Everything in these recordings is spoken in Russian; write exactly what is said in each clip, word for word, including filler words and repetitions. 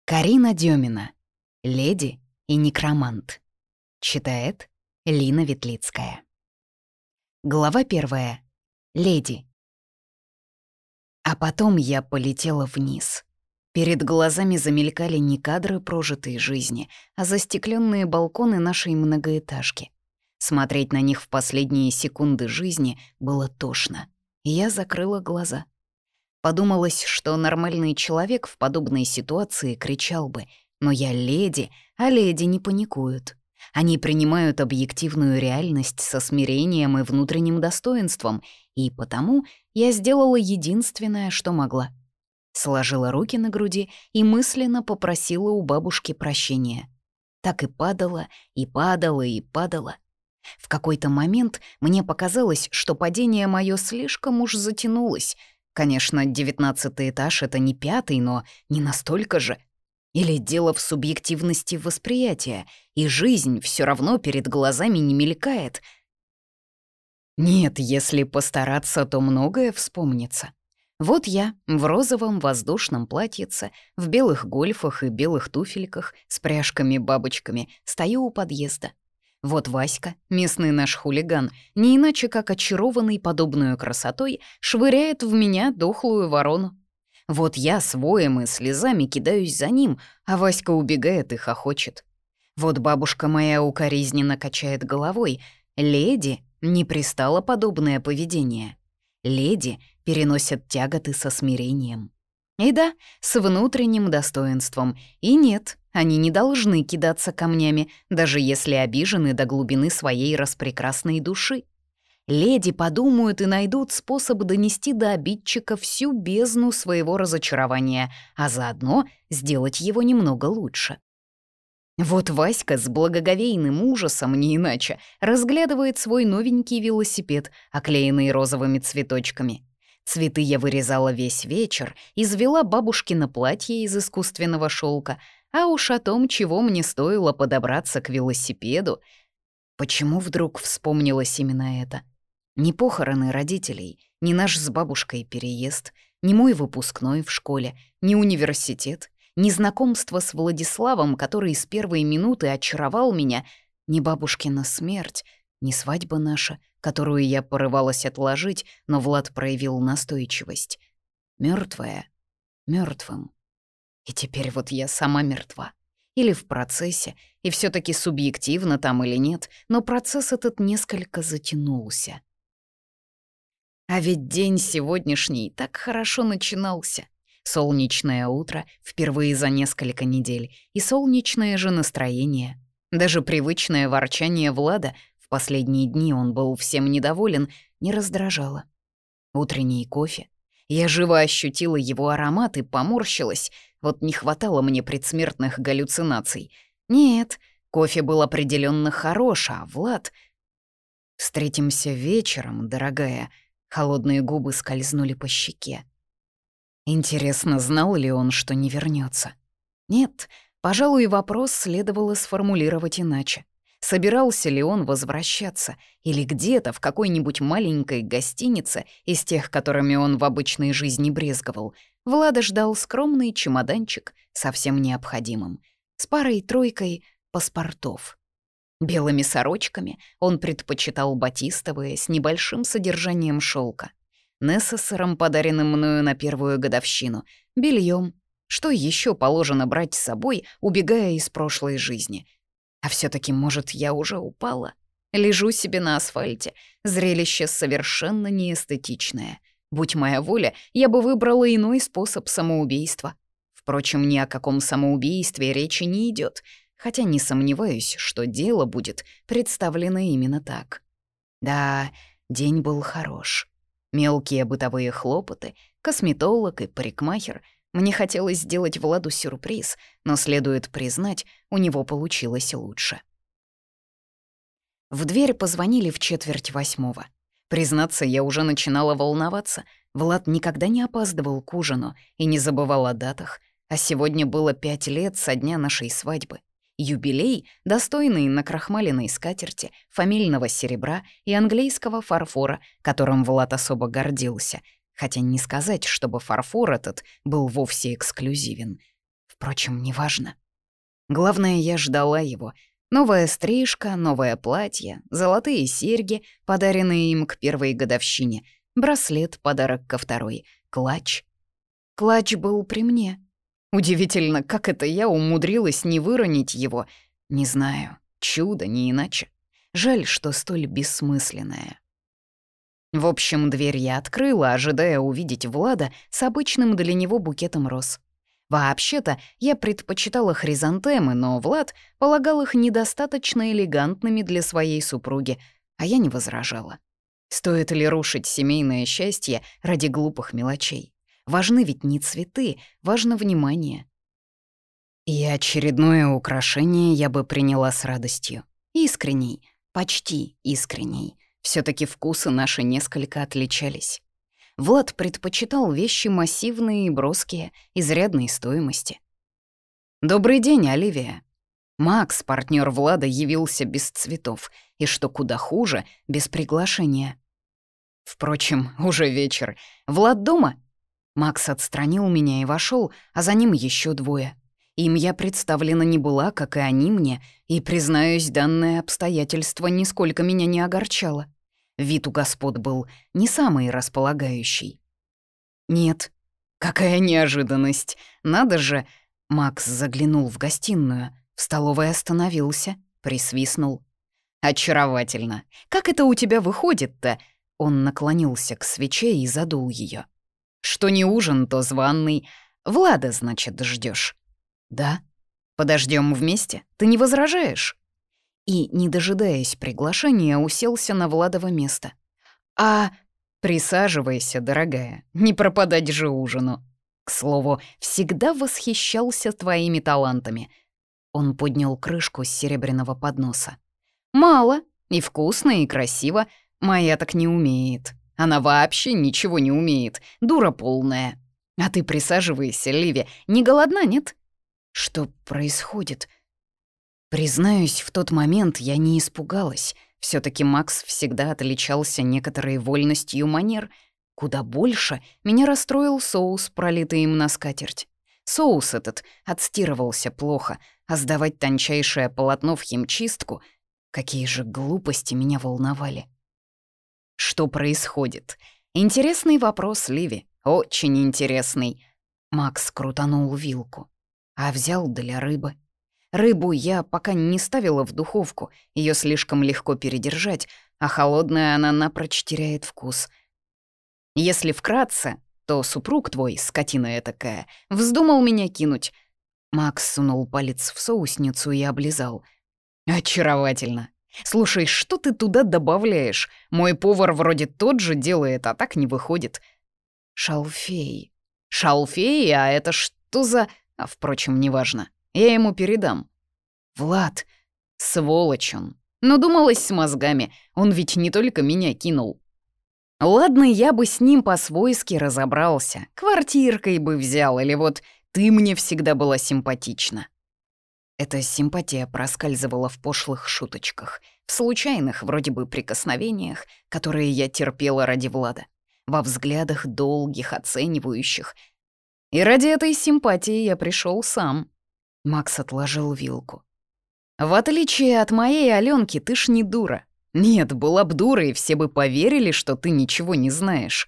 Карина Дёмина. «Леди и некромант». Читает Лина Ветлицкая. Глава первая. Леди. А потом я полетела вниз. Перед глазами замелькали не кадры прожитой жизни, а застекленные балконы нашей многоэтажки. Смотреть на них в последние секунды жизни было тошно. И я закрыла глаза. Подумалось, что нормальный человек в подобной ситуации кричал бы: «Но я леди, а леди не паникуют». Они принимают объективную реальность со смирением и внутренним достоинством, и потому я сделала единственное, что могла. Сложила руки на груди и мысленно попросила у бабушки прощения. Так и падала, и падала, и падала. В какой-то момент мне показалось, что падение мое слишком уж затянулось. Конечно, девятнадцатый этаж — это не пятый, но не настолько же. Или дело в субъективности восприятия, и жизнь все равно перед глазами не мелькает. Нет, если постараться, то многое вспомнится. Вот я в розовом воздушном платьице, в белых гольфах и белых туфельках с пряжками-бабочками стою у подъезда. Вот Васька, местный наш хулиган, не иначе как очарованный подобную красотой, швыряет в меня дохлую ворону. Вот я с воем и слезами кидаюсь за ним, а Васька убегает и хохочет. Вот бабушка моя укоризненно качает головой. Леди не пристало подобное поведение. Леди переносят тяготы со смирением. И да, с внутренним достоинством. И нет, они не должны кидаться камнями, даже если обижены до глубины своей распрекрасной души. Леди подумают и найдут способ донести до обидчика всю бездну своего разочарования, а заодно сделать его немного лучше. Вот Васька с благоговейным ужасом, не иначе, разглядывает свой новенький велосипед, оклеенный розовыми цветочками. Цветы я вырезала весь вечер, извела бабушкино платье из искусственного шелка, а уж о том, чего мне стоило подобраться к велосипеду. Почему вдруг вспомнилось именно это? Ни похороны родителей, ни наш с бабушкой переезд, ни мой выпускной в школе, ни университет, ни знакомство с Владиславом, который с первой минуты очаровал меня, ни бабушкина смерть, ни свадьба наша, которую я порывалась отложить, но Влад проявил настойчивость. Мертвая, мертвым. И теперь вот я сама мертва. Или в процессе, и все таки субъективно там или нет, но процесс этот несколько затянулся. А ведь день сегодняшний так хорошо начинался. Солнечное утро впервые за несколько недель, и солнечное же настроение. Даже привычное ворчание Влада, в последние дни он был всем недоволен, не раздражало. Утренний кофе. Я живо ощутила его аромат и поморщилась. Вот не хватало мне предсмертных галлюцинаций. Нет, кофе был определенно хорош, а Влад... «Встретимся вечером, дорогая». Холодные губы скользнули по щеке. Интересно, знал ли он, что не вернется? Нет, пожалуй, вопрос следовало сформулировать иначе. Собирался ли он возвращаться, или где-то в какой-нибудь маленькой гостинице из тех, которыми он в обычной жизни брезговал, Влада ждал скромный чемоданчик со всем необходимым, с парой-тройкой паспортов. Белыми сорочками он предпочитал батистовые с небольшим содержанием шелка, несессором, подаренным мною на первую годовщину, бельем. Что еще положено брать с собой, убегая из прошлой жизни? А все-таки, может, я уже упала? Лежу себе на асфальте, зрелище совершенно неэстетичное. Будь моя воля, я бы выбрала иной способ самоубийства. Впрочем, ни о каком самоубийстве речи не идет, хотя не сомневаюсь, что дело будет представлено именно так. Да, день был хорош. Мелкие бытовые хлопоты, косметолог и парикмахер. Мне хотелось сделать Владу сюрприз, но, следует признать, у него получилось лучше. В дверь позвонили в четверть восьмого. Признаться, я уже начинала волноваться. Влад никогда не опаздывал к ужину и не забывал о датах, а сегодня было пять лет со дня нашей свадьбы. Юбилей, достойный накрахмаленной скатерти, фамильного серебра и английского фарфора, которым Влад особо гордился, хотя не сказать, чтобы фарфор этот был вовсе эксклюзивен. Впрочем, неважно. Главное, я ждала его. Новая стрижка, новое платье, золотые серьги, подаренные им к первой годовщине, браслет, подарок ко второй, клатч. Клатч был при мне. Удивительно, как это я умудрилась не выронить его. Не знаю, чудо, не иначе. Жаль, что столь бессмысленное. В общем, дверь я открыла, ожидая увидеть Влада с обычным для него букетом роз. Вообще-то, я предпочитала хризантемы, но Влад полагал их недостаточно элегантными для своей супруги, а я не возражала. Стоит ли рушить семейное счастье ради глупых мелочей? Важны ведь не цветы, важно внимание. И очередное украшение я бы приняла с радостью. Искренней, почти искренней. все таки вкусы наши несколько отличались. Влад предпочитал вещи массивные и броские, изрядной стоимости. «Добрый день, Оливия». Макс, партнер Влада, явился без цветов, и, что куда хуже, без приглашения. Впрочем, уже вечер. Влад дома? Макс отстранил меня и вошел, а за ним еще двое. Им я представлена не была, как и они мне, и, признаюсь, данное обстоятельство нисколько меня не огорчало. Вид у господ был не самый располагающий. «Нет, какая неожиданность! Надо же!» Макс заглянул в гостиную, в столовой остановился, присвистнул. «Очаровательно! Как это у тебя выходит-то?» Он наклонился к свече и задул ее. «Что не ужин, то званый. Влада, значит, ждешь? «Да». «Подождем вместе? Ты не возражаешь?» И, не дожидаясь приглашения, уселся на Владово место. «А...» «Присаживайся, дорогая, не пропадать же ужину. К слову, всегда восхищался твоими талантами». Он поднял крышку с серебряного подноса. «Мало, и вкусно, и красиво. Моя так не умеет. Она вообще ничего не умеет, дура полная. А ты присаживайся, Ливи, не голодна, нет?» «Что происходит?» Признаюсь, в тот момент я не испугалась. все таки Макс всегда отличался некоторой вольностью манер. Куда больше меня расстроил соус, пролитый им на скатерть. Соус этот отстирывался плохо, а сдавать тончайшее полотно в химчистку — какие же глупости меня волновали. «Что происходит? Интересный вопрос, Ливи, очень интересный». Макс крутанул вилку, а взял для рыбы. Рыбу я пока не ставила в духовку, ее слишком легко передержать, а холодная она напрочь теряет вкус. Если вкратце, то супруг твой, скотина этакая, вздумал меня кинуть. Макс сунул палец в соусницу и облизал. «Очаровательно. Слушай, что ты туда добавляешь? Мой повар вроде тот же делает, а так не выходит». «Шалфей». «Шалфей? А это что за...» А, впрочем, неважно. Я ему передам. Влад, сволочь он. Но думалось с мозгами, он ведь не только меня кинул. Ладно, я бы с ним по-свойски разобрался, квартиркой бы взял, или вот ты мне всегда была симпатична. Эта симпатия проскальзывала в пошлых шуточках, в случайных вроде бы прикосновениях, которые я терпела ради Влада, во взглядах долгих, оценивающих. И ради этой симпатии я пришел сам. Макс отложил вилку. «В отличие от моей Алёнки, ты ж не дура. Нет, была б дура, и все бы поверили, что ты ничего не знаешь.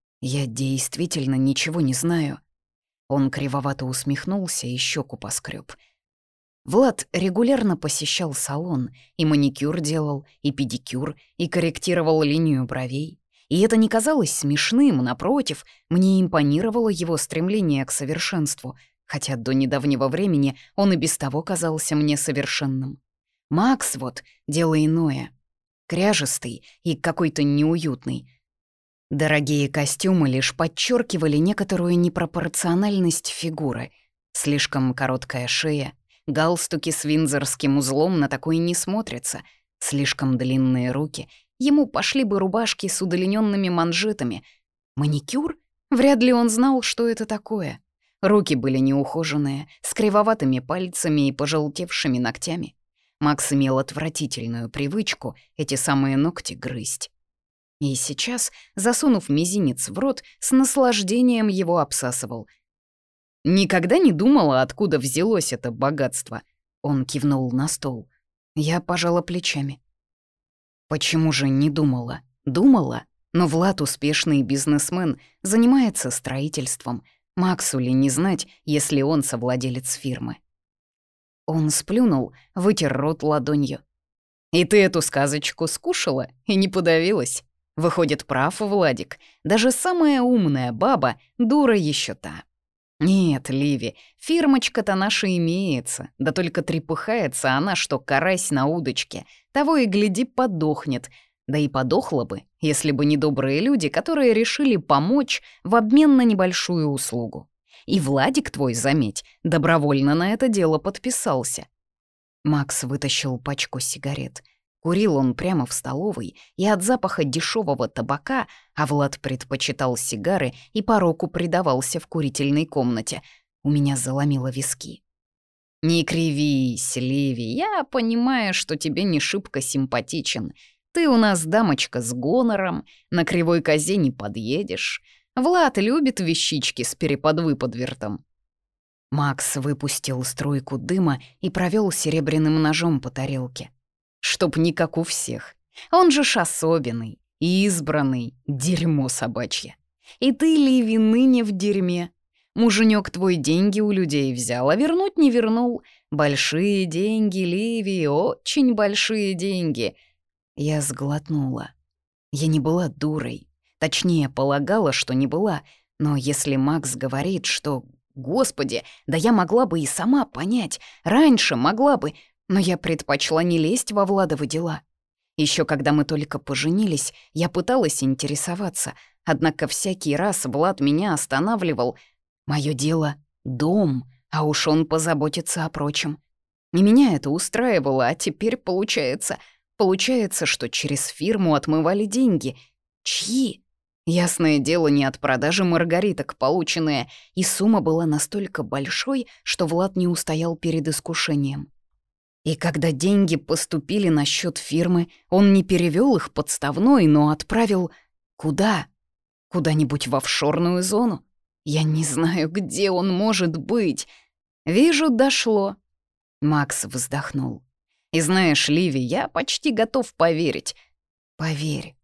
Я действительно ничего не знаю». Он кривовато усмехнулся и щеку поскреб. Влад регулярно посещал салон, и маникюр делал, и педикюр, и корректировал линию бровей. И это не казалось смешным, напротив, мне импонировало его стремление к совершенству — хотя до недавнего времени он и без того казался мне совершенным. Макс вот — дело иное. Кряжестый и какой-то неуютный. Дорогие костюмы лишь подчеркивали некоторую непропорциональность фигуры. Слишком короткая шея, галстуки с виндзорским узлом на такой не смотрятся, слишком длинные руки, ему пошли бы рубашки с удлиненными манжетами. Маникюр? Вряд ли он знал, что это такое. Руки были неухоженные, с кривоватыми пальцами и пожелтевшими ногтями. Макс имел отвратительную привычку эти самые ногти грызть. И сейчас, засунув мизинец в рот, с наслаждением его обсасывал. Никогда не думала, откуда взялось это богатство. Он кивнул на стол. Я пожала плечами. Почему же не думала? Думала, но Влад успешный бизнесмен, занимается строительством. Максу ли не знать, если он совладелец фирмы? Он сплюнул, вытер рот ладонью. «И ты эту сказочку скушала и не подавилась? Выходит, прав Владик, даже самая умная баба дура еще та. Нет, Ливи, фирмочка-то наша имеется, да только трепыхается она, что карась на удочке, того и гляди подохнет. Да и подохла бы, если бы не добрые люди, которые решили помочь в обмен на небольшую услугу. И Владик твой, заметь, добровольно на это дело подписался». Макс вытащил пачку сигарет. Курил он прямо в столовой, и от запаха дешевого табака, а Влад предпочитал сигары и пороку предавался в курительной комнате. У меня заломило виски. «Не кривись, Ливи, я понимаю, что тебе не шибко симпатичен. Ты у нас дамочка с гонором, на кривой козе не подъедешь. Влад любит вещички с переподвыподвертом». Макс выпустил струйку дыма и провел серебряным ножом по тарелке. «Чтоб не как у всех. Он же ж особенный, избранный, дерьмо собачье. И ты, Ливи, ныне в дерьме. Муженек твой деньги у людей взял, а вернуть не вернул. Большие деньги, Ливи, очень большие деньги». Я сглотнула. Я не была дурой. Точнее, полагала, что не была. Но если Макс говорит, что... Господи, да я могла бы и сама понять. Раньше могла бы, но я предпочла не лезть во Владовы дела. Еще когда мы только поженились, я пыталась интересоваться, однако всякий раз Влад меня останавливал. Мое дело — дом, а уж он позаботится о прочем. И меня это устраивало, а теперь получается... Получается, что через фирму отмывали деньги. Чьи? Ясное дело, не от продажи маргариток полученные, и сумма была настолько большой, что Влад не устоял перед искушением. И когда деньги поступили на счет фирмы, он не перевел их подставной, но отправил... Куда? Куда-нибудь в офшорную зону? Я не знаю, где он может быть. Вижу, дошло. Макс вздохнул. И знаешь, Ливи, я почти готов поверить. Поверь.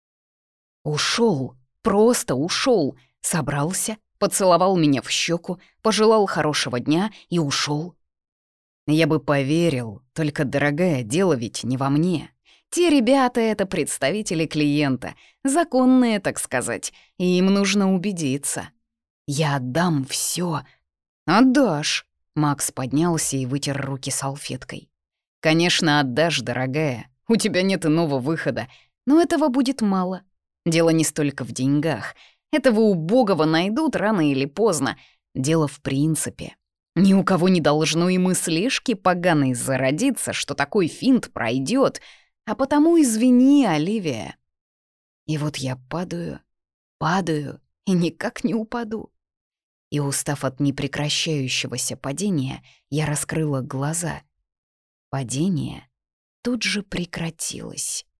Ушел, просто ушел, собрался, поцеловал меня в щеку, пожелал хорошего дня и ушел. Я бы поверил, только, дорогая, дело ведь не во мне. Те ребята — это представители клиента, законные, так сказать, и им нужно убедиться. Я отдам все. Отдашь. Макс поднялся и вытер руки салфеткой. Конечно, отдашь, дорогая, у тебя нет иного выхода, но этого будет мало. Дело не столько в деньгах. Этого убогого найдут рано или поздно. Дело в принципе. Ни у кого не должно и мыслишки поганой зародиться, что такой финт пройдет. А потому извини, Оливия. И вот я падаю, падаю и никак не упаду. И, устав от непрекращающегося падения, я раскрыла глаза. Падение тут же прекратилось.